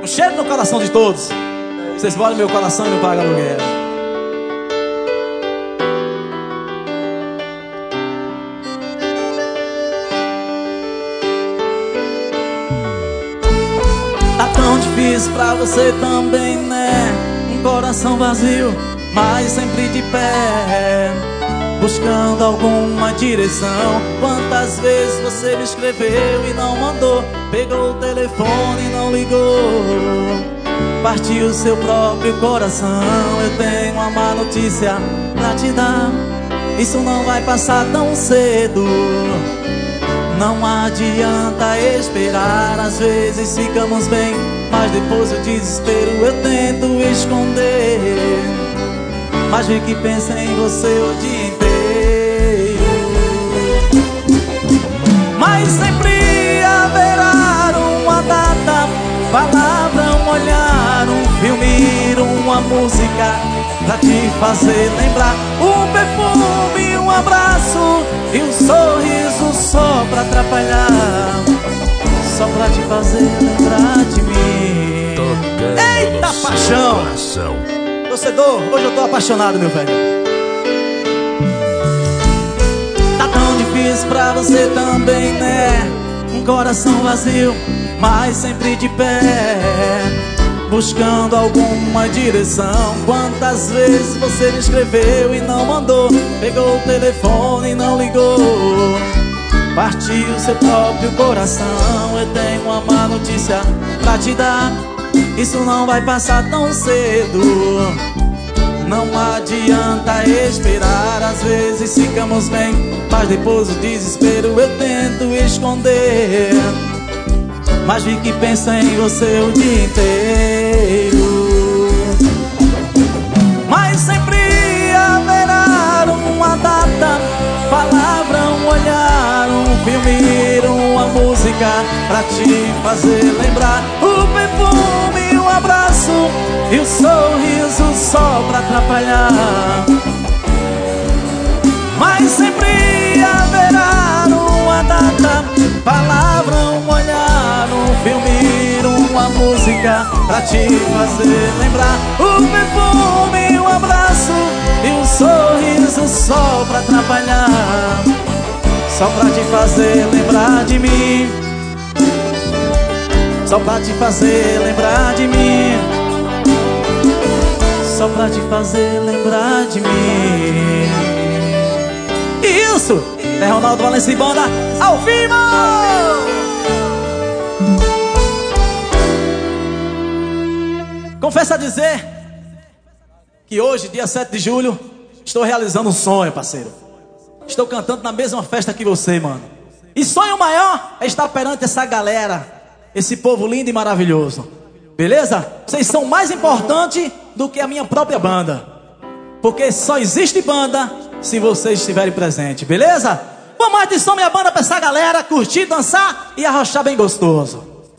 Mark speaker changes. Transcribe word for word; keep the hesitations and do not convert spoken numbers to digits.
Speaker 1: Um cheiro no coração de todos. Vocês moram no meu coração e não pagam aluguel. Tá tão difícil pra você também, né? Um coração vazio, mas sempre de pé, buscando alguma direção. Quantas vezes você me escreveu e não mandou, pegou o telefone e não ligou, partiu seu próprio coração. Eu tenho uma má notícia pra te dar, isso não vai passar tão cedo. Não adianta esperar, às vezes ficamos bem, mas depois o desespero eu tento esconder. Mas vi que pensa em você o dia inteiro. Mas sempre haverá uma data, palavra, um olhar, um filme, uma música pra te fazer lembrar. Um perfume, um abraço e um sorriso só pra atrapalhar, só pra te fazer lembrar de mim.
Speaker 2: Tocando
Speaker 1: Eita paixão!
Speaker 2: Coração.
Speaker 1: Torcedor, hoje eu tô apaixonado, meu velho. Tá tão difícil pra você também, né? Um coração vazio, mas sempre de pé, buscando alguma direção. Quantas vezes você me escreveu e não mandou, pegou o telefone e não ligou, partiu seu próprio coração. Eu tenho uma má notícia pra te dar, isso não vai passar tão cedo. Não adianta esperar, às vezes ficamos bem, mas depois o desespero eu tento esconder. Mas vi que pensa em você o dia inteiro. Mas sempre haverá uma data, palavra, um olhar, um filme, uma música pra te fazer lembrar. O perfume, um abraço e um sorriso só pra atrapalhar. Mas sempre haverá uma data, palavra, um olhar, um filme, uma música pra te fazer lembrar. O perfume, um abraço e um sorriso só pra atrapalhar, só pra te fazer lembrar de mim, só pra te fazer lembrar de mim, só pra te fazer lembrar de mim. Isso! É Ronaldo Valença e Banda ao vivo! Confesso a dizer que hoje, dia sete de julho, estou realizando um sonho, parceiro. Estou cantando na mesma festa que você, mano. E sonho maior é estar perante essa galera, esse povo lindo e maravilhoso. Beleza? Vocês são mais importantes do que a minha própria banda, porque só existe banda se vocês estiverem presentes, beleza? Vamos mais de som, minha banda, pra essa galera curtir, dançar e arrochar bem gostoso.